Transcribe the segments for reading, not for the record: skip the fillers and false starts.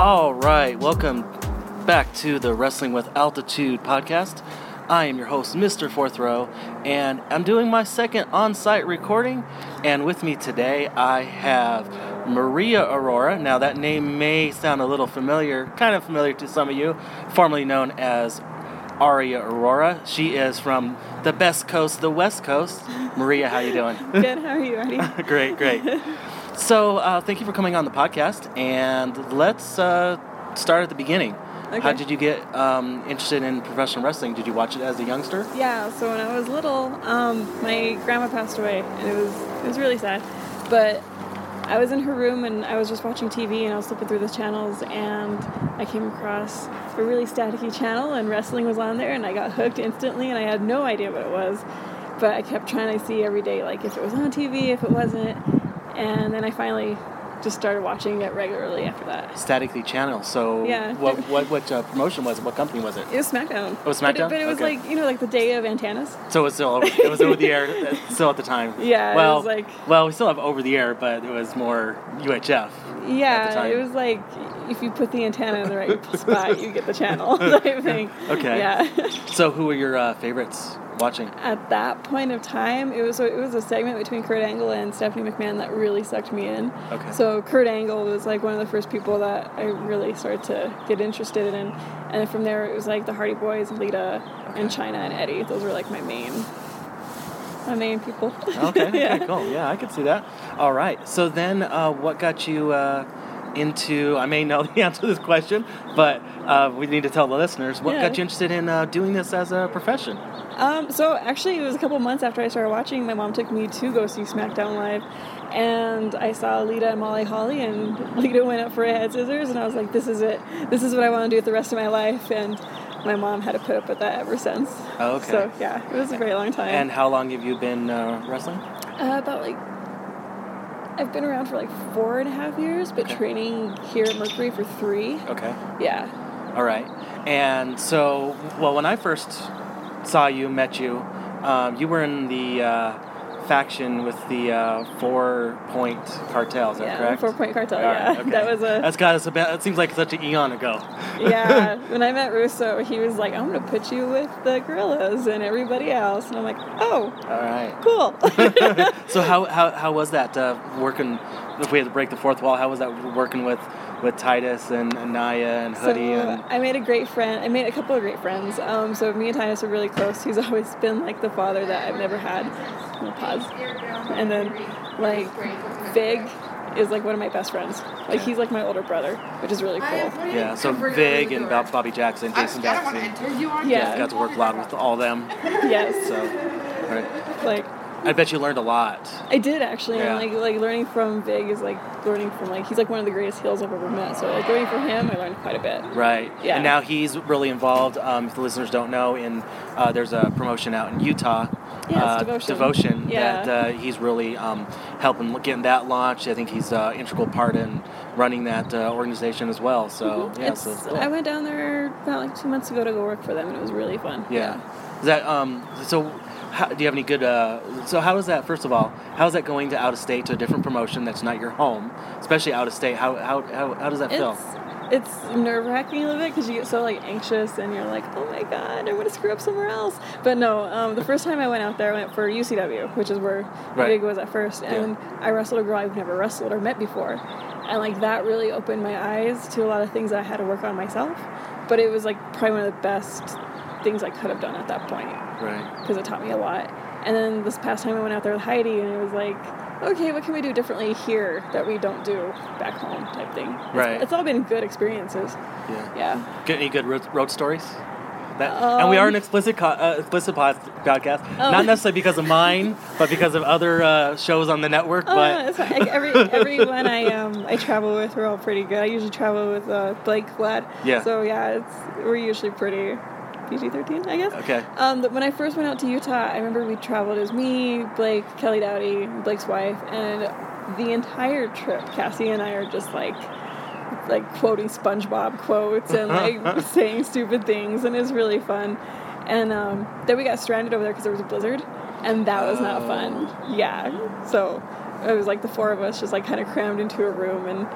All right, welcome back to the Wrestling with Altitude podcast. I am your host, Mr. Fourth Row, and I'm doing my second on-site recording. And with me today, I have Maria Aurora. Now, that name may sound a little familiar, kind of familiar to some of you, formerly known as Aria Aurora. She is from the best coast, the West Coast. Maria, how you doing? Good, how are you, Artie? Great. So, thank you for coming on the podcast, and let's start at the beginning. Okay. How did you get interested in professional wrestling? Did you watch it as a youngster? Yeah, so when I was little, my grandma passed away, and it was really sad. But I was in her room, and I was just watching TV, and I was flipping through the channels, and I came across a really staticky channel, and wrestling was on there, and I got hooked instantly, and I had no idea what it was. But I kept trying to see every day, like, if it was on TV, if it wasn't. And then I finally just started watching it regularly after that. Statically channel. So yeah. what promotion was it? What company was it? It was SmackDown. Oh, SmackDown? But it was okay. like the day of antennas. So it was over the air still at the time. Yeah. Well, it was like. Well, we still have over the air, but it was more UHF. Yeah, at the time. it was like if you put the antenna in the right spot, you get the channel type thing. Okay. Yeah. So who were your favorites watching? At that point of time, it was a segment between Kurt Angle and Stephanie McMahon that really sucked me in. Okay. So Kurt Angle was like one of the first people that I really started to get interested in, and then from there it was like the Hardy Boys, Lita, and Chyna and Eddie. Those were like my main people. Okay, yeah. Cool. Yeah, I could see that. All right. So then, what got you into? I may know the answer to this question, but we need to tell the listeners what got you interested in doing this as a profession. So actually, it was a couple months after I started watching. My mom took me to go see SmackDown Live, and I saw Lita and Molly Holly, and Lita went up for a head scissors, and I was like, "This is it. This is what I want to do with the rest of my life." And my mom had to put up with that ever since. Oh, okay. So yeah, it was a very long time. And how long have you been wrestling? I've been around for 4.5 years, but training here at Mercury for 3. Okay. Yeah. All right. And so, when I first met you, you were in the faction with the 4-Point Cartel, is that correct? 4-Point Cartel, right, okay. That was it seems like such an eon ago. Yeah, when I met Russo, he was like, I'm going to put you with the Gorillas and everybody else. And I'm like, oh. All right. Cool. So how was that working, if we had to break the fourth wall, how was that working with Titus and Naya and Hoodie? I made I made a couple of great friends. So me and Titus are really close. He's always been like the father that I've never had. I'm gonna pause. And then Vig is like one of my best friends. Like he's like my older brother, which is really cool. Yeah, so Vig and Bobby Jackson, Jason Jackson. Yeah. Got to work a lot with all them. Yes. So, right. I bet you learned a lot. I did actually, yeah. And like learning from Vig is like learning from he's like one of the greatest heels I've ever met. So like learning from him, I learned quite a bit. Right. Yeah. And now he's really involved. If the listeners don't know, there's a promotion out in Utah. Yeah, Devotion. Yeah. That he's really helping getting that launched. I think he's an integral part in running that organization as well. So yeah, so cool. I went down there about 2 months ago to go work for them, and it was really fun. Yeah. Is that so? Do you have any good? So how is that? First of all, how is that going to out of state to a different promotion that's not your home, especially out of state? How does that feel? It's nerve-wracking a little bit because you get so anxious and you're like, oh my god, I'm gonna screw up somewhere else. But no, the first time I went out there, I went for UCW, which is where Vig was at first, and I wrestled a girl I've never wrestled or met before, and that really opened my eyes to a lot of things that I had to work on myself. But it was probably one of the best things I could have done at that point. Right. Because it taught me a lot. And then this past time I went out there with Heidi, and it was like, okay, what can we do differently here that we don't do back home type thing. Right. It's all been good experiences. Yeah. Get any good road stories? And we are an explicit podcast, not necessarily because of mine, but because of other shows on the network. But it's everyone I travel with, we're all pretty good. I usually travel with Blake Glad. Yeah. So yeah, we're usually pretty PG-13, I guess. Okay. When I first went out to Utah, I remember we traveled. It was me, Blake, Kelly Dowdy, Blake's wife, and the entire trip, Cassie and I are just like quoting SpongeBob quotes and saying stupid things, and it's really fun. And then we got stranded over there because there was a blizzard, and that was not fun. Yeah. So it was the four of us just kind of crammed into a room, and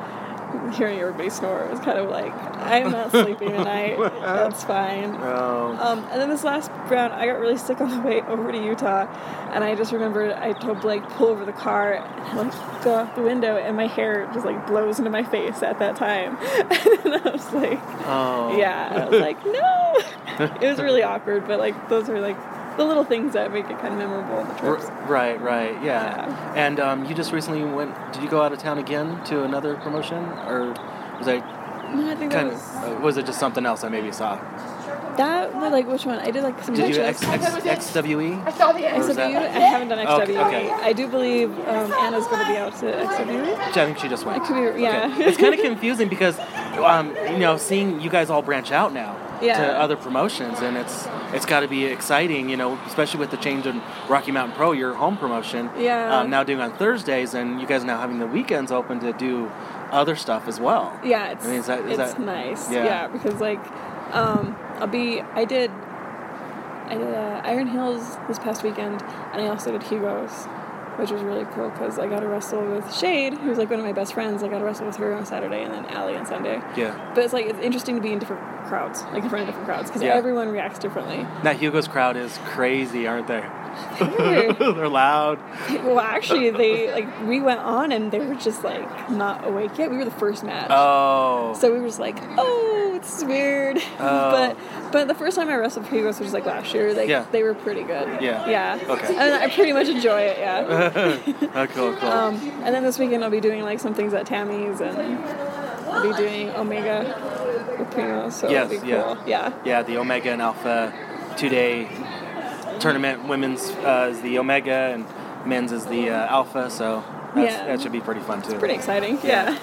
hearing everybody snore, it was kind of like, I'm not sleeping tonight. That's fine. Oh. And then this last round, I got really sick on the way over to Utah, and I just remembered I told Blake, pull over the car, and I like go out the window, and my hair just like blows into my face at that time. And I was like, Oh. yeah. I was like, no. It was really awkward, but like those are like the little things that make it kind of memorable on the trips. Right, yeah. And you just recently did you go out of town again to another promotion? Or was I No, I think that was it just something else I maybe saw? That, like, which one? I did like some Did you matches. XWE? I saw the Or was XWE? that- I haven't done XWE. Okay. I do believe Anna's going to be out to XWE. I think she just went. It could be, yeah. Okay. It's kind of confusing because, seeing you guys all branch out now Yeah. to other promotions, and it's got to be exciting, especially with the change in Rocky Mountain Pro, your home promotion. Yeah. Now doing on Thursdays, and you guys now having the weekends open to do other stuff as well. Yeah, it's, I mean, is it's that nice. Yeah. Yeah, because like, I did Iron Hills this past weekend, and I also did Hugo's, which was really cool because I got to wrestle with Shade, who's like one of my best friends. I got to wrestle with her on Saturday, and then Allie on Sunday. Yeah. But it's like, it's interesting to be in different crowds, like in front of different crowds, because Yeah. everyone reacts differently. That Hugo's crowd is crazy, aren't they? They're- They're loud. Well, actually, we went on and they were just like not awake yet. We were the first match. Oh. So we were just like, oh, this is weird. Oh. But the first time I wrestled Hugo's, which was like last year, they were pretty good. Yeah. Yeah. Okay. And I pretty much enjoy it, yeah. Oh, cool. And then this weekend I'll be doing like some things at Tammy's, and I'll be doing Omega with Primo, so Yes, it'll be yeah. cool. Yeah. Yeah, the Omega and Alpha 2-day tournament. Women's is the Omega and men's is the Alpha, so that should be pretty fun too. Pretty exciting, yeah.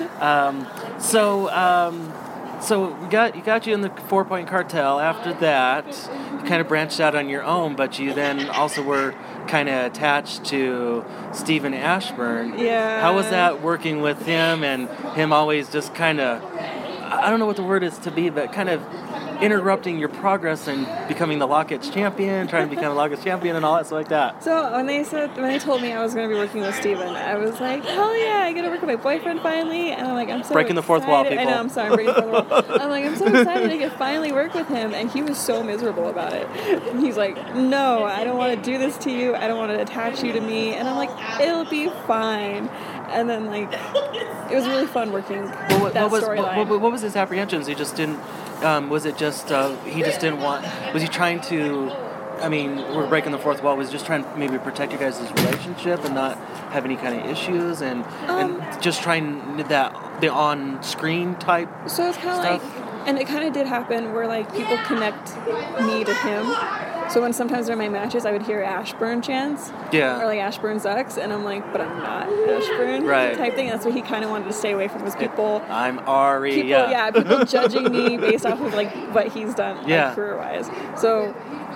So you got you in the 4-Point Cartel. After that, you kind of branched out on your own, but you then also were kind of attached to Stephen Ashburn. Yeah. How was that working with him, and him always just kind of, I don't know what the word is to be, but kind of interrupting your progress and becoming the Lockett's champion, trying to become a Lockett's champion and all that stuff like that. So when they told me I was going to be working with Steven, I was like, hell yeah, I get to work with my boyfriend finally. And I'm like, I'm so Breaking the fourth wall, excited. people. I know, I'm sorry, breaking the fourth wall. I'm like, I'm so excited I can finally work with him. And he was so miserable about it. And he's like, no, I don't want to do this to you. I don't want to attach you to me. And I'm like, it'll be fine. And then like, it was really fun working that storyline. What was his apprehensions? He just didn't. Was it just he just didn't want? Was he trying to? I mean, we're breaking the fourth wall. Was he just trying to maybe protect you guys' relationship and not have any kind of issues, and just trying the on-screen type. So it's kind of like, and it kind of did happen where like people connect me to him. So when sometimes during my matches I would hear Ashburn chants, or like Ashburn sucks, and I'm like, but I'm not Ashburn, right? Type thing. That's what he kind of wanted to stay away from, was people. I'm Ari. People judging me based off of like what he's done, like, career-wise. So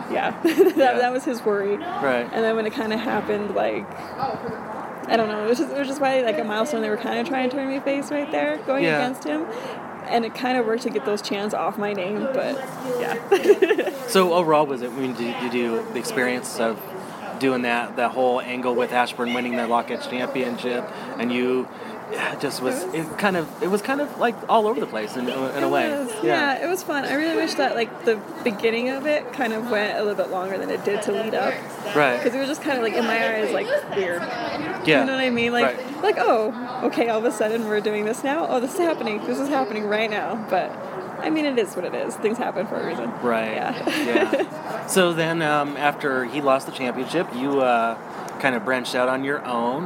that was his worry. Right. And then when it kind of happened, like, I don't know, it was just probably like a milestone. They were kind of trying to turn me face right there, going against him. And it kind of worked to get those chants off my name, but yeah. So overall, did you do the experience of doing that whole angle with Ashburn winning the Lockett's championship, and you just it was kind of like all over the place in a way. Yeah, it was fun. I really wish that like the beginning of it kind of went a little bit longer than it did to lead up. Right. Because it was just kind of like, in my eyes, like weird. Yeah. You know what I mean? Like, oh, okay, all of a sudden we're doing this now. Oh, this is happening. This is happening right now. But I mean, it is what it is. Things happen for a reason. Right. Yeah. So then, after he lost the championship, you kind of branched out on your own,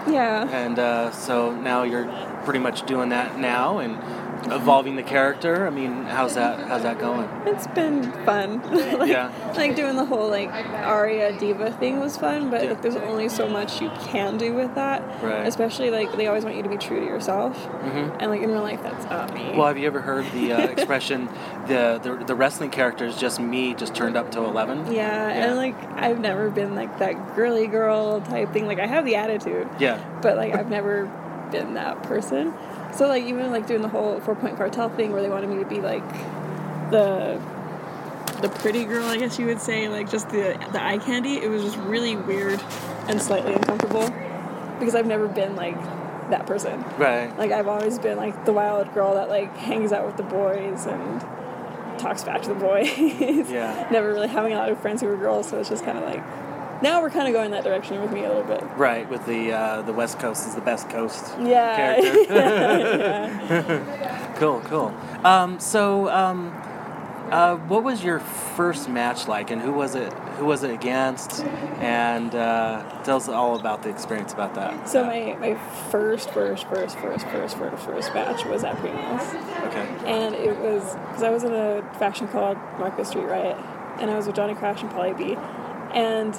and so now you're pretty much doing that now and evolving the character. I mean, how's that going? It's been fun. Like doing the whole like Aria diva thing was fun, but like, there's only so much you can do with that. Right. Especially like they always want you to be true to yourself, and like in real life that's not me. Well, have you ever heard the expression, the wrestling character is just me, just turned up to 11? Yeah, and like I've never been like that girly girl type thing. Like I have the attitude. Yeah. But like I've never been that person. So like even like doing the whole 4-Point Cartel thing where they wanted me to be like the pretty girl, I guess you would say, like just the eye candy, it was just really weird and slightly uncomfortable because I've never been like that person. Right. Like, I've always been, like, the wild girl that, like, hangs out with the boys and talks back to the boys. Yeah. Never really having a lot of friends who were girls, so it's just kind of like, now we're kind of going that direction with me a little bit. Right, with the West Coast is the best coast Yeah. character. Yeah. Cool. What was your first match like, and who was it against? And tell us all about the experience about that. So my first match was at Primos. Okay. And it was, because I was in a faction called Marco Street Riot, and I was with Johnny Crash and Polly B, and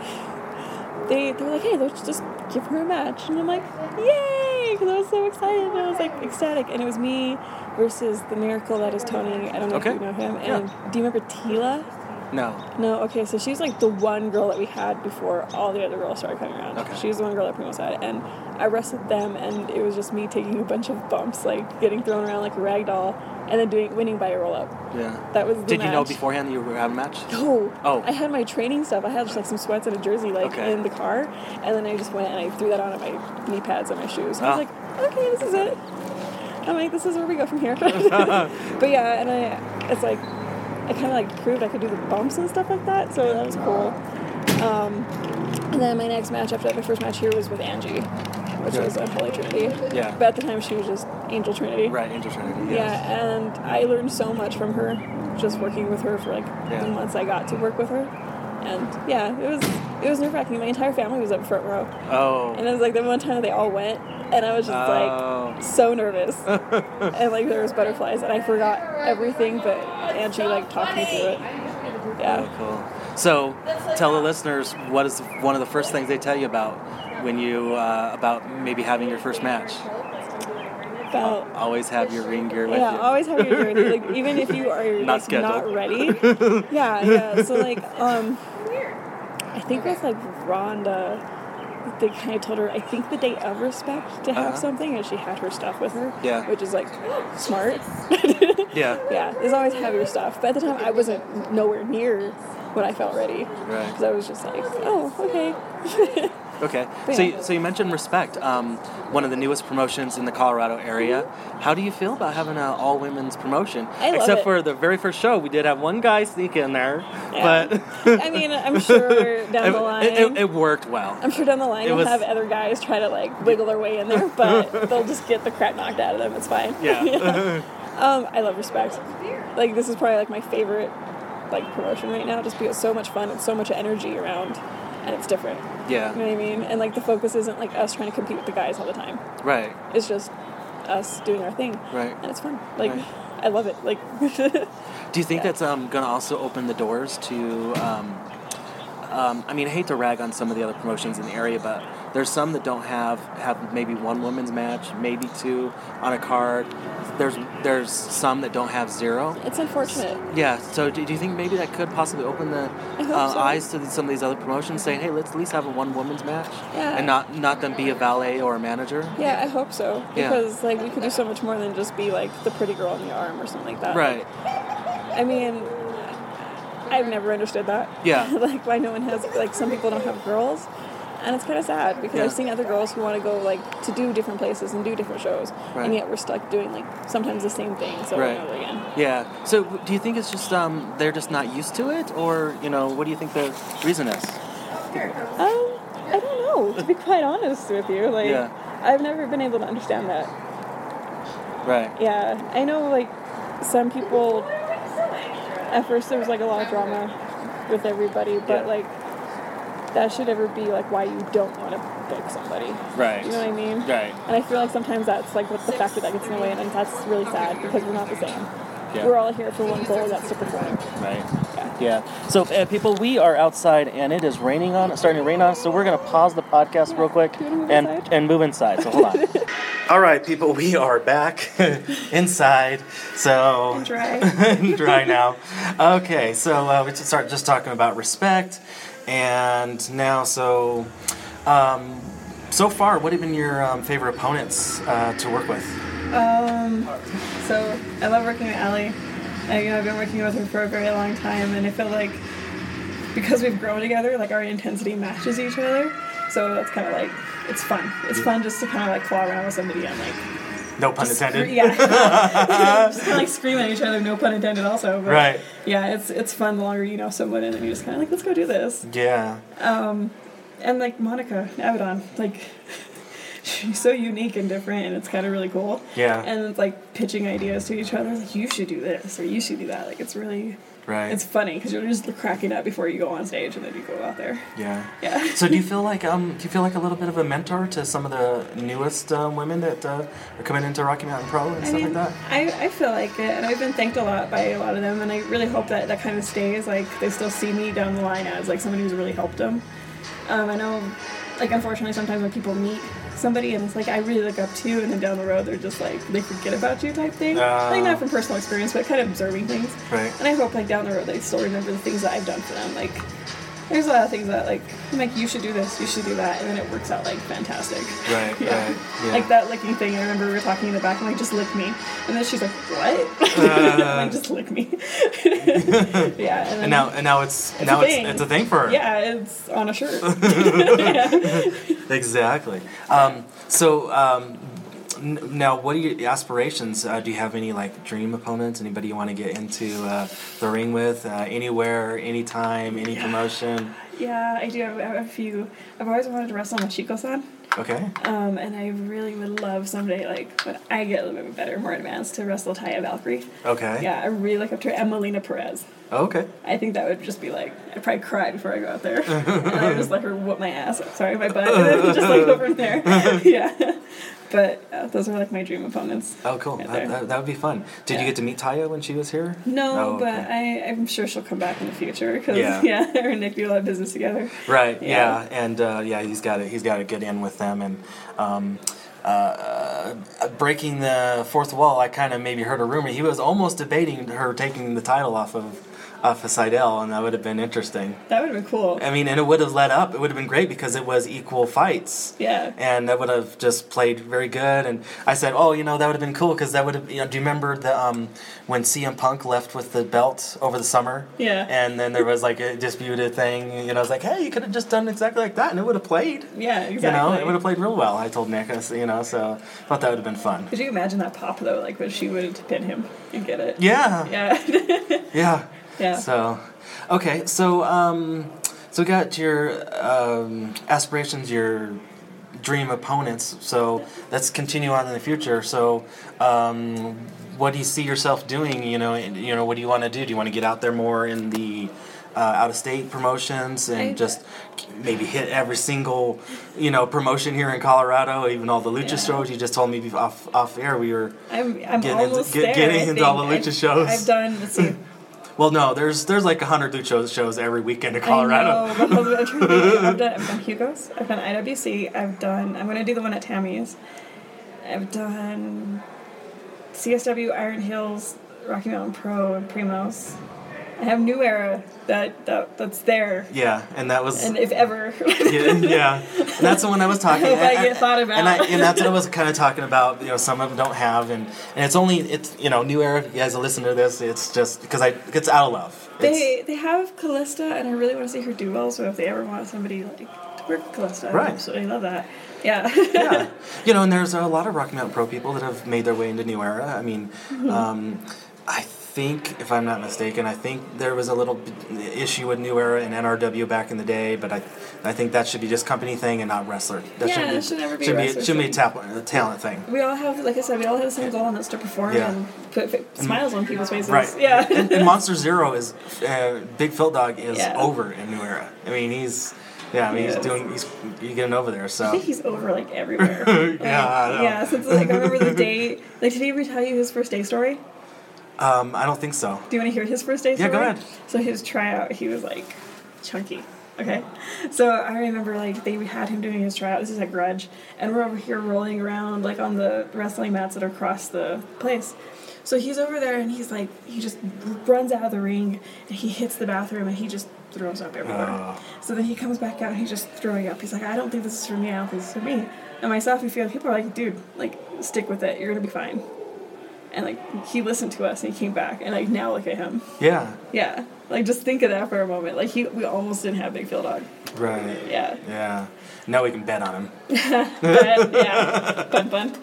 they were like, hey, let's just give her a match. And I'm like, yay, because I was so excited, and I was like ecstatic, and it was me versus the miracle that is Tony. I don't know if you know him. And do you remember Tila? No. Okay, so she's like the one girl that we had before all the other girls started coming around. Okay. She was the one girl that Primos had, and I wrestled them, and it was just me taking a bunch of bumps, like getting thrown around like a rag doll, and then winning by a roll up. Yeah. That was the Did match. you know beforehand that you were having a match? No. Oh. I had my training stuff. I had just like some sweats and a jersey in the car, and then I just went and I threw that on at my knee pads and my shoes. And I was like, okay, this is it. I'm like, this is where we go from here. But yeah, and it's like, I kind of like proved I could do the bumps and stuff like that, so that was cool. And then my next match after that, my first match here was with Angie, which was Unholy Trinity. Yeah. But at the time she was just Angel Trinity. Right, Angel Trinity. Yes. Yeah, and I learned so much from her, just working with her for like the months I got to work with her. And yeah, it was nerve-wracking. My entire family was up front row. Oh. And it was like the one time they all went, and I was just like so nervous. And like there was butterflies, and I forgot everything, but Angie like talked me through it. Yeah. Oh, cool. So, tell the listeners, what is one of the first things they tell you about when you about maybe having your first match? About always have your ring gear with you. Yeah, always have your gear with you. Like even if you are not ready. Yeah. So like I think with like Rhonda, they kind of told her, I think the day of Respect to have something, and she had her stuff with her. Yeah. Which is like smart. Yeah. Yeah. There's always have your stuff, but at the time I wasn't nowhere near when I felt ready. Right. Because I was just like, oh, okay. Okay. So you mentioned Respect, one of the newest promotions in the Colorado area. How do you feel about having an all-women's promotion? I love Except it. for the very first show, we did have one guy sneak in there. Yeah. But I mean, I'm sure down the line... It worked well. I'm sure down the line you'll have other guys try to, like, wiggle their way in there, but they'll just get the crap knocked out of them. It's fine. Yeah. I love Respect. Like, this is probably, like, my favorite, like, promotion right now, just because it's so much fun and so much energy around, and it's different. Yeah. You know what I mean? And, like, the focus isn't, like, us trying to compete with the guys all the time. Right. It's just us doing our thing. Right. And it's fun. Like, Right. I love it. Like... Do you think that's going to also open the doors to... I mean, I hate to rag on some of the other promotions in the area, but there's some that don't have maybe one women's match, maybe two on a card. There's some that don't have zero. It's unfortunate. Yeah. So do you think maybe that could possibly open the eyes to some of these other promotions, saying, hey, let's at least have a one women's match, and not them be a valet or a manager? Yeah, I hope so. Yeah. Because like we could do so much more than just be like the pretty girl in the arm or something like that. Right. I mean, I've never understood that. Yeah. Like why no one has, like some people don't have girls. And it's kind of sad because I've seen other girls who want to go like to do different places and do different shows, and yet we're stuck doing like sometimes the same thing over and over again. Yeah. So do you think it's just they're just not used to it, or what do you think the reason is? I don't know. To be quite honest with you, like I've never been able to understand that. Right. Yeah, I know like some people. At first, there was like a lot of drama with everybody, but like. That should ever be like why you don't want to book somebody. Right. You know what I mean? Right. And I feel like sometimes that's like what the factor that gets in the way, and that's really sad because we're not the same. Yeah. We're all here for one goal, that's to perform. Right. Yeah. So people, we are outside and it is starting to rain on us, so we're going to pause the podcast real quick and move inside. So hold on. All right, people, we are back inside. So Dry. Dry now. Okay, so we should start just talking about Respect. And now, so far, what have been your favorite opponents to work with? So I love working with Allie. I've been working with her for a very long time, and I feel like because we've grown together, like our intensity matches each other. So that's kind of like, it's fun. It's fun just to kind of like claw around with somebody and like. No pun intended. Yeah. Just kind of like scream at each other, no pun intended also. But Right. Yeah, it's fun the longer you know someone and then you just kind of like, let's go do this. Yeah. And like Monica Abaddon, like she's so unique and different and it's kind of really cool. Yeah. And it's like pitching ideas to each other, like you should do this or you should do that. Like it's really, it's funny because you're just cracking up before you go on stage and then you go out there. Yeah. Yeah. So do you feel like a little bit of a mentor to some of the newest women that are coming into Rocky Mountain Pro and stuff like that? I feel like it, and I've been thanked a lot by a lot of them, and I really hope that that kind of stays. Like they still see me down the line as like somebody who's really helped them. I know, like unfortunately, sometimes when people meet somebody and it's like I really look up to you, and then down the road they're just like they forget about you type thing. Like not from personal experience, but kind of observing things. Right. And I hope like down the road they still remember the things that I've done for them. Like there's a lot of things that like I'm like you should do this, you should do that, and then it works out like fantastic. Right. Yeah. Right. Yeah. Like that licking thing. I remember we were talking in the back. I'm like, just lick me, and then she's like, what? I'm like, just lick me. Yeah. And now it's a thing for her. Yeah, it's on a shirt. Exactly. Now, what are your aspirations? Do you have any like dream opponents? Anybody you want to get into the ring with? Anywhere, anytime, any promotion? Yeah, I do. I have a few. I've always wanted to wrestle Machiko-san. Okay. And I really would love someday, like when I get a little bit better, more advanced, to wrestle Taya Valkyrie. Okay. Yeah, I really look up to her. And Melina Perez. Okay. I think that would just be like, I'd probably cry before I go out there. And I would just let her whoop my ass. Sorry, my butt. And then just like go from there. Yeah. But those are like my dream opponents. Oh, cool. Right that would be fun. Did you get to meet Taya when she was here? No, but I'm sure she'll come back in the future because her and Nick do a lot of business together. Right. Yeah. And he's got to get in with them and. Breaking the fourth wall, I kind of maybe heard a rumor. He was almost debating her taking the title off of Seidel, and that would have been interesting. That would have been cool. I mean, and it would have led up. It would have been great because it was equal fights. Yeah. And that would have just played very good. And I said, that would have been cool because that would have. Do you remember the when CM Punk left with the belt over the summer? Yeah. And then there was like a disputed thing. I was like, hey, you could have just done exactly like that, and it would have played. Yeah, exactly. It would have played real well. I told Nick, so I thought that would have been fun. Could you imagine that pop though? Like when she would pin him and get it. Yeah. Yeah. Yeah. Yeah. So, okay, so we got your aspirations, your dream opponents. So let's continue on in the future. So, what do you see yourself doing? What do you want to do? Do you want to get out there more in the out-of-state promotions and just maybe hit every single promotion here in Colorado, even all the lucha shows? You just told me off air we were I'm almost getting into all the lucha shows. I've done. Let's see. Well, no, there's like 100 lucha shows every weekend in Colorado. I know, I've done Hugo's. I've done IWC. I'm going to do the one at Tammy's. I've done CSW, Iron Hills, Rocky Mountain Pro, and Primos. I have New Era that's there. Yeah, and that was... And if ever. yeah. And that's the one I was talking about. I get thought about. And that's what I was kind of talking about. Some of them don't have. And it's New Era, you guys listen to this, it's just because it's out of love. They have Callista, and I really want to see her do well, so if they ever want somebody like to work with Callista, I absolutely love that. Yeah. Yeah. And there's a lot of Rocky Mountain Pro people that have made their way into New Era. I mean, I think, if I'm not mistaken, there was a little issue with New Era and NRW back in the day, but I think that should be just company thing and not wrestler. That should never be a wrestler. Should be a talent thing. We all have, like I said, the same goal, and that's to perform and put smiles on people's faces. Right. Yeah. And Monster Zero is Big Phil Dog is over in New Era. I mean, he's getting over there. So I think he's over like everywhere. Yeah. Since I remember the day. Like, did he ever tell you his first day story? I don't think so. Do you want to hear his first day story? Yeah, go ahead. So his tryout, he was like chunky. Okay. So I remember like they had him doing his tryout. This is at Grudge, and we're over here rolling around like on the wrestling mats that are across the place. So he's over there and he's like, he just runs out of the ring and he hits the bathroom and he just throws up everywhere. So then he comes back out and he's just throwing up. He's like, I don't think this is for me. I don't think this is for me. And myself and a few other people are like, dude, like stick with it. You're gonna be fine. And like he listened to us and he came back and like now look at him. Yeah. Yeah. Like just think of that for a moment. Like we almost didn't have Big Phil Dog. Right. Yeah. Yeah. Now we can bet on him. Yeah. Fun.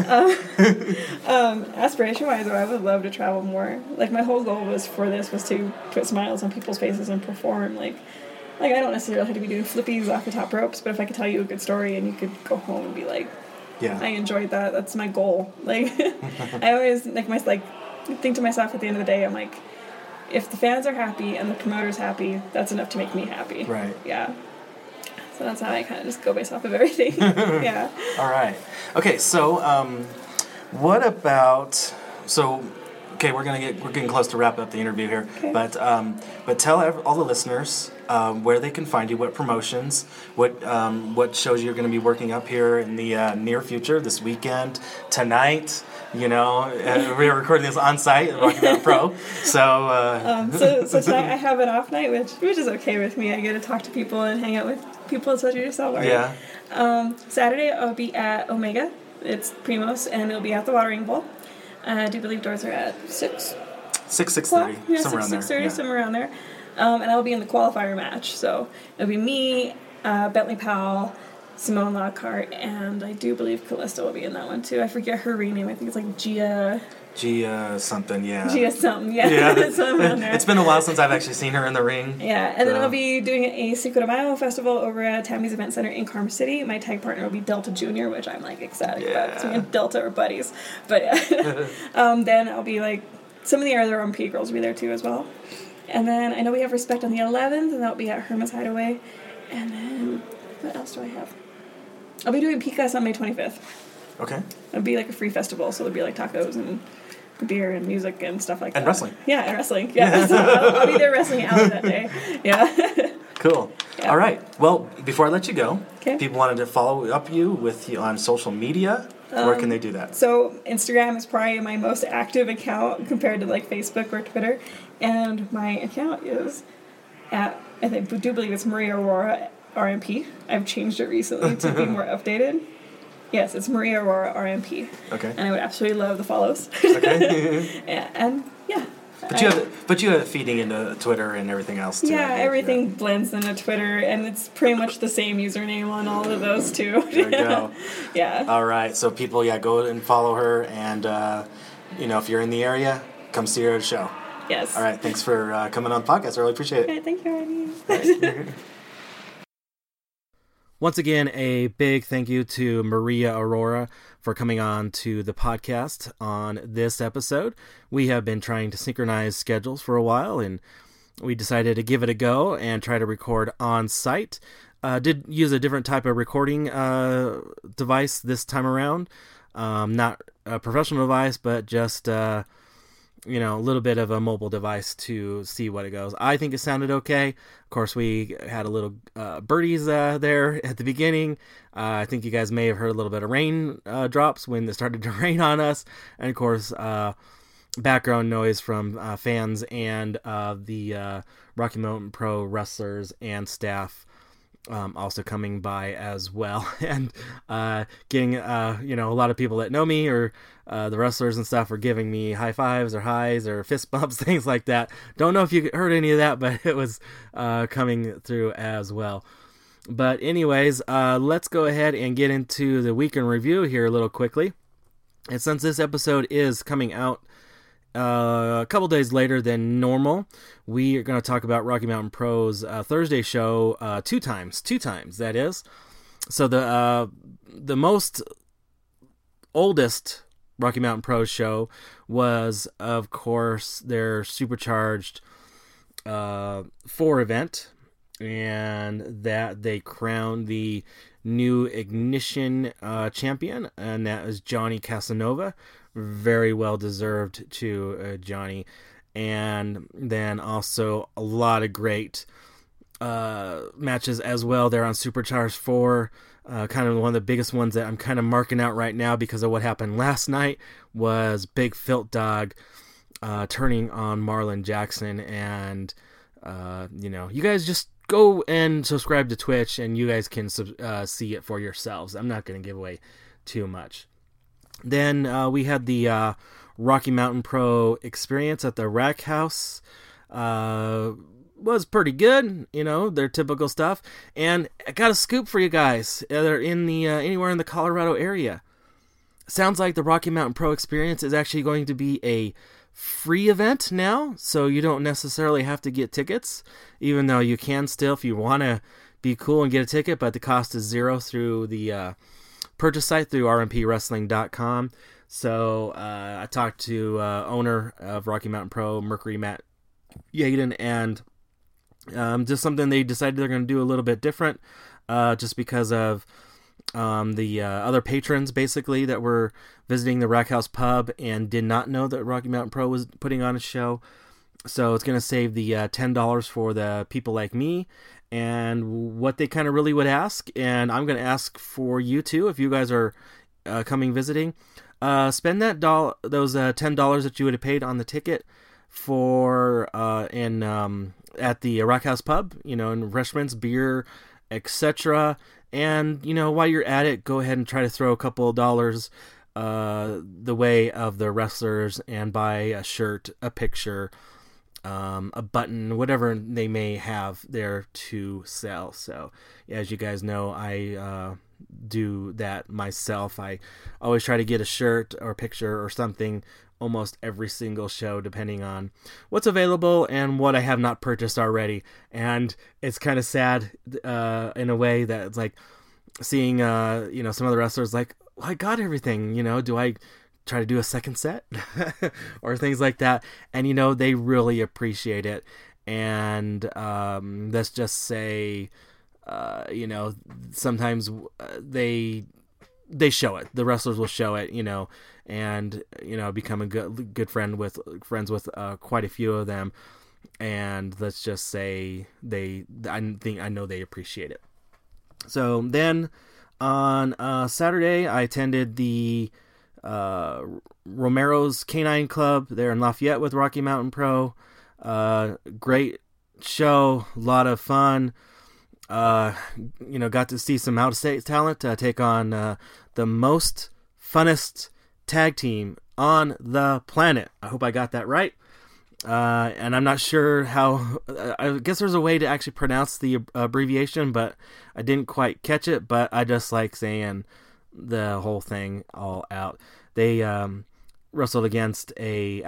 Aspiration-wise, I would love to travel more. Like, my whole goal was to put smiles on people's faces and perform. Like I don't necessarily have to be doing flippies off the top ropes, but if I could tell you a good story and you could go home and be like, yeah, I enjoyed that. That's my goal. Like, I always think to myself at the end of the day, I'm like, if the fans are happy and the promoter's happy, that's enough to make me happy. Right. Yeah. So that's how I kind of just go based off of everything. Yeah. All right. Okay. So, what about? So, okay, we're getting close to wrap up the interview here. Okay. But tell all the listeners where they can find you, what promotions, what shows you're going to be working up here in the near future, this weekend, tonight. You know, we're recording this on site at Rocky Mountain Pro. So tonight I have an off night, which is okay with me. I get to talk to people and hang out with people such as yourself. Right? Yeah. Saturday I'll be at Omega. It's Primos, and it'll be at the Watering Bowl. I do believe doors are at 6:30. Yeah, somewhere around there. 6:30, somewhere around there. And I'll be in the qualifier match. So it'll be me, Bentley Powell, Simone Lockhart, and I do believe Callisto will be in that one too. I forget her rename. I think it's like Gia something, yeah. Gia something, yeah. Something it's been a while since I've actually seen her in the ring. Yeah, and then I'll be doing a Cinco de Mayo festival over at Tammy's Event Center in Karma City. My tag partner will be Delta Jr., which I'm like ecstatic about because me and Delta are buddies. But then I'll be like, some of the other RMP girls will be there too as well. And then I know we have Respect on the 11th, and that'll be at Herma's Hideaway. And then, what else do I have? I'll be doing Picas on May 25th. Okay. It'll be like a free festival, so there'll be like tacos and beer and music and stuff like that. And wrestling. Yeah, and wrestling. Yeah, so I'll be there wrestling out that day. Yeah. Cool. Yeah. All right. Well, before I let you go, people wanted to follow up with you on social media. Where can they do that? So Instagram is probably my most active account compared to like Facebook or Twitter, and my account is I do believe it's Maria Aurora RMP. I've changed it recently to be more updated. Yes, it's Maria Aurora RMP. Okay. And I would absolutely love the follows. Okay. and yeah. But you have it feeding into Twitter and everything else too. Yeah, everything blends into Twitter, and it's pretty much the same username on all of those too. There you go. Yeah. All right, so people, go and follow her, and if you're in the area, come see her at a show. Yes. All right, thanks for coming on the podcast. I really appreciate it. Okay, thank you, Eddie. Once again, a big thank you to Maria Aurora for coming on to the podcast on this episode. We have been trying to synchronize schedules for a while, and we decided to give it a go and try to record on site. Did use a different type of recording device this time around. Not a professional device, but just a little bit of a mobile device to see what it goes. I think it sounded okay. Of course, we had a little birdies there at the beginning. I think you guys may have heard a little bit of rain drops when it started to rain on us. And of course, background noise from fans and the Rocky Mountain Pro wrestlers and staff also coming by as well, and getting a lot of people that know me or the wrestlers and stuff are giving me high fives or highs or fist bumps, things like that. Don't know if you heard any of that, but it was coming through as well. But anyways, let's go ahead and get into the week in review here a little quickly. And since this episode is coming out a couple days later than normal, we are going to talk about Rocky Mountain Pro's Thursday show two times, that is. So the most oldest Rocky Mountain Pro show was, of course, their Supercharged 4 event, and that they crowned the new Ignition champion, and that is Johnny Casanova. Very well deserved to Johnny. And then also a lot of great matches as well there on Supercharged 4. Kind of one of the biggest ones that I'm kind of marking out right now because of what happened last night was Big Filt Dog turning on Marlon Jackson. And you guys just go and subscribe to Twitch and you guys can see it for yourselves. I'm not going to give away too much. Then we had the Rocky Mountain Pro experience at the Rack House. was pretty good, their typical stuff. And I got a scoop for you guys. They're in the anywhere in the Colorado area. Sounds like the Rocky Mountain Pro Experience is actually going to be a free event now, so you don't necessarily have to get tickets, even though you can still if you want to be cool and get a ticket, but the cost is $0 through the purchase site through rmpwrestling.com. So I talked to owner of Rocky Mountain Pro, Mercury Matt Yaden, and just something they decided they're going to do a little bit different, just because of the other patrons basically that were visiting the Rack House Pub and did not know that Rocky Mountain Pro was putting on a show. So it's going to save the $10 for the people like me and what they kind of really would ask. And I'm going to ask for you too, if you guys are coming visiting, spend those $10 that you would have paid on the ticket for at the Rack House Pub, in refreshments, beer, etc. And, while you're at it, go ahead and try to throw a couple of dollars the way of the wrestlers and buy a shirt, a picture, a button, whatever they may have there to sell. So, as you guys know, I do that myself. I always try to get a shirt or picture or something almost every single show, depending on what's available and what I have not purchased already. And it's kind of sad in a way that it's like seeing some of the wrestlers like, well, I got everything, do I try to do a second set or things like that? And they really appreciate it. And let's just say sometimes they show it. The wrestlers will show it, and become a good friends with quite a few of them. And let's just say I know they appreciate it. So then on Saturday, I attended the Romero's Canine Club there in Lafayette with Rocky Mountain Pro. Great show, a lot of fun. Got to see some out-of-state talent take on the most funnest tag team on the planet. I hope I got that right. And I'm not sure how, I guess there's a way to actually pronounce the abbreviation, but I didn't quite catch it, but I just like saying the whole thing all out. They wrestled against a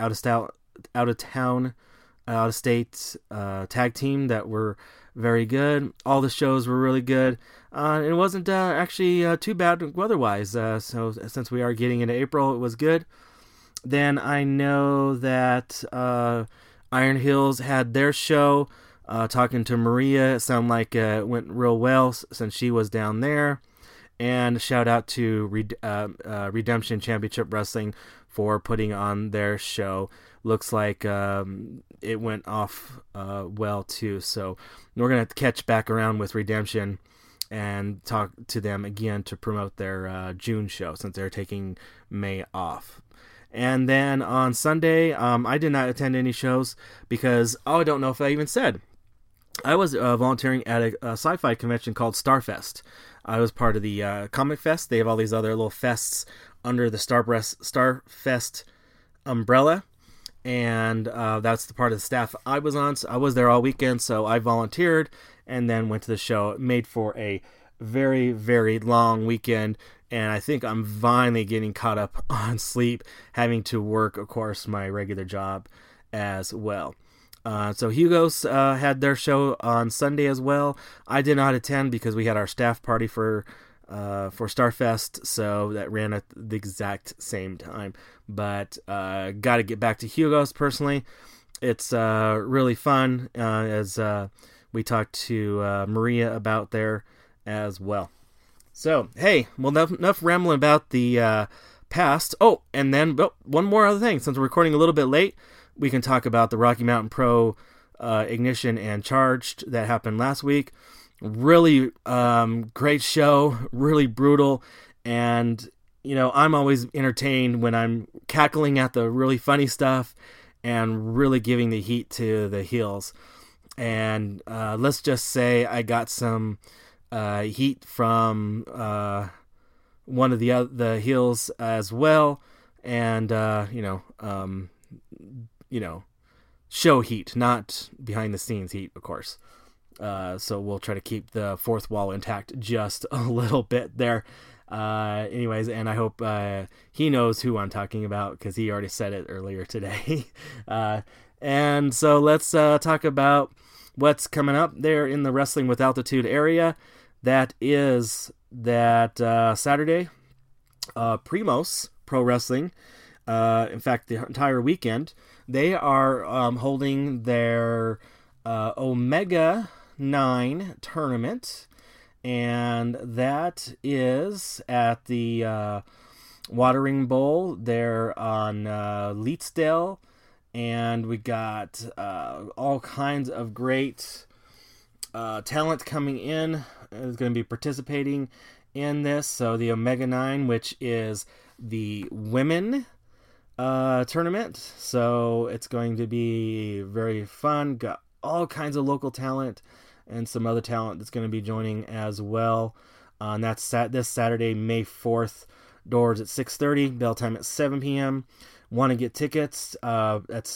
out-of-state tag team that were very good. All the shows were really good. It wasn't actually too bad weather-wise. So since we are getting into April, it was good. Then I know that Iron Hills had their show. Talking to Maria, it sounded like it went real well since she was down there. And shout out to Redemption Championship Wrestling for putting on their show. Looks like it went off well too. So we're going to catch back around with Redemption and talk to them again to promote their June show since they're taking May off. And then on Sunday, I did not attend any shows because, I don't know if I even said. I was volunteering at a sci-fi convention called Starfest. I was part of the Comic Fest. They have all these other little fests under the Starfest umbrella. And that's the part of the staff I was on. So I was there all weekend, so I volunteered and then went to the show. It made for a very, very long weekend. And I think I'm finally getting caught up on sleep, having to work, of course, my regular job as well. So Hugo's had their show on Sunday as well. I did not attend because we had our staff party for Starfest, so that ran at the exact same time. But got to get back to Hugo's personally. It's really fun, as we talked to Maria about there as well. So, hey, well, enough rambling about the past. Oh, and then one more other thing. Since we're recording a little bit late, we can talk about the Rocky Mountain Pro Ignition and Charged that happened last week. Really great show, really brutal. And, I'm always entertained when I'm cackling at the really funny stuff and really giving the heat to the heels. And let's just say I got some heat from one of the heels as well, and show heat, not behind the scenes heat, of course. So we'll try to keep the fourth wall intact just a little bit there. Anyways, and I hope he knows who I'm talking about, because he already said it earlier today. And so let's talk about what's coming up there in the Wrestling with Altitude area. That is that Saturday, Primos Pro Wrestling. In fact, the entire weekend, they are holding their Omega 9 tournament, and that is at the Watering Bowl there on Leetsdale, and we got all kinds of great talent coming in. Is going to be participating in this. So the Omega 9, which is the women tournament, so it's going to be very fun. Got all kinds of local talent and some other talent that's going to be joining as well. And that's this Saturday, May 4th. Doors at 6:30, bell time at 7 p.m. Want to get tickets? That's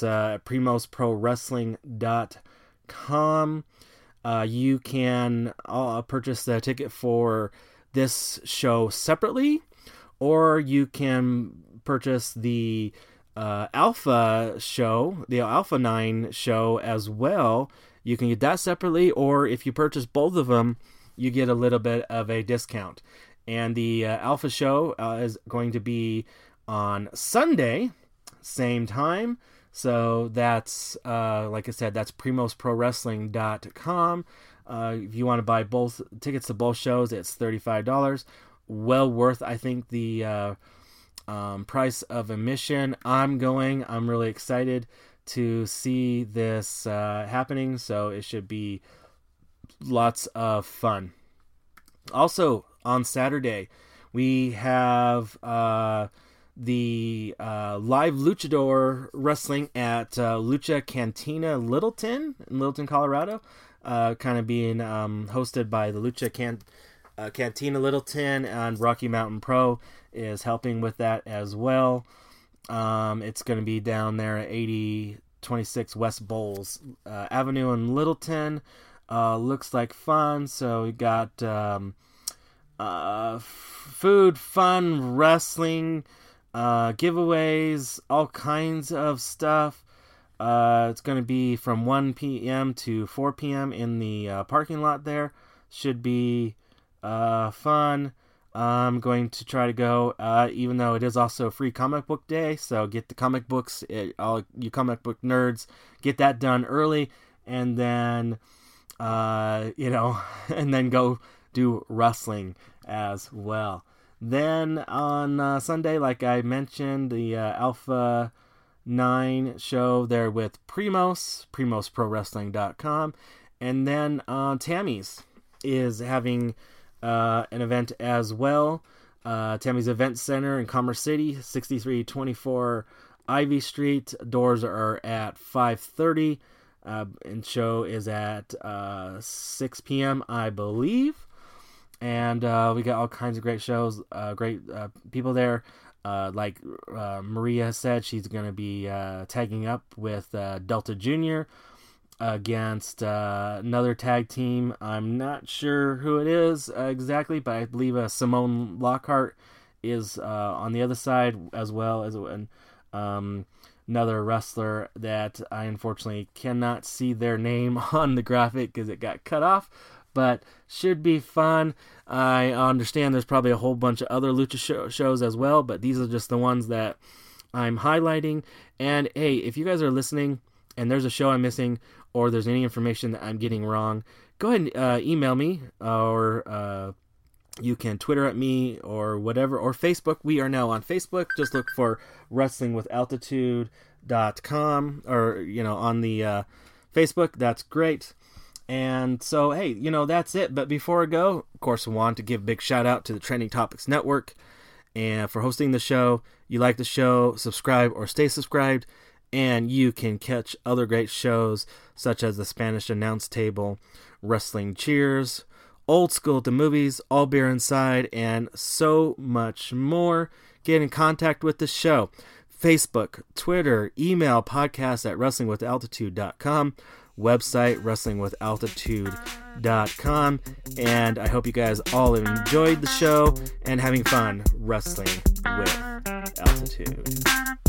primosprowrestling.com. You can purchase the ticket for this show separately, or you can purchase the Alpha show, the Alpha 9 show as well. You can get that separately, or if you purchase both of them, you get a little bit of a discount. And the Alpha show is going to be on Sunday, same time. So that's, like I said, that's primosprowrestling.com. If you want to buy both tickets to both shows, it's $35. Well worth, I think, the price of admission. I'm really excited to see this happening, so it should be lots of fun. Also, on Saturday, we have the live luchador wrestling at Lucha Cantina Littleton in Littleton, Colorado, kind of being hosted by the Lucha Cantina Littleton, and Rocky Mountain Pro is helping with that as well. It's going to be down there at 8026 West Bowles Avenue in Littleton. Looks like fun. So we got food, fun, wrestling, giveaways, all kinds of stuff. It's going to be from 1 p.m. to 4 p.m. in the parking lot there. Should be fun. I'm going to try to go, even though it is also free comic book day, so get the comic books, all you comic book nerds, get that done early, and then, and then go do wrestling as well. Then on Sunday, like I mentioned, the Alpha 9 show there with primosprowrestling.com, and then Tammy's is having an event as well. Tammy's Event Center in Commerce City, 6324 Ivy Street. Doors are at 5:30, and show is at 6 p.m., I believe. And we got all kinds of great shows, great people there. Like Maria said, she's going to be tagging up with Delta Jr. against another tag team. I'm not sure who it is exactly, but I believe Simone Lockhart is on the other side, as well as another wrestler that I unfortunately cannot see their name on the graphic because it got cut off, but should be fun. I understand there's probably a whole bunch of other lucha shows as well, but these are just the ones that I'm highlighting. And hey, if you guys are listening and there's a show I'm missing, or there's any information that I'm getting wrong, go ahead and email me, or you can Twitter at me, or whatever, or Facebook. We are now on Facebook. Just look for wrestlingwithaltitude.com, or, on the Facebook. That's great. And so, hey, that's it. But before I go, of course, I want to give a big shout out to the Trending Topics Network and for hosting the show. You like the show, subscribe or stay subscribed, and you can catch other great shows such as the Spanish Announce Table, Wrestling Cheers, Old School to Movies, All Beer Inside, and so much more. Get in contact with the show. Facebook, Twitter, email podcast at wrestlingwithaltitude.com, website wrestlingwithaltitude.com, and I hope you guys all enjoyed the show and having fun wrestling with altitude.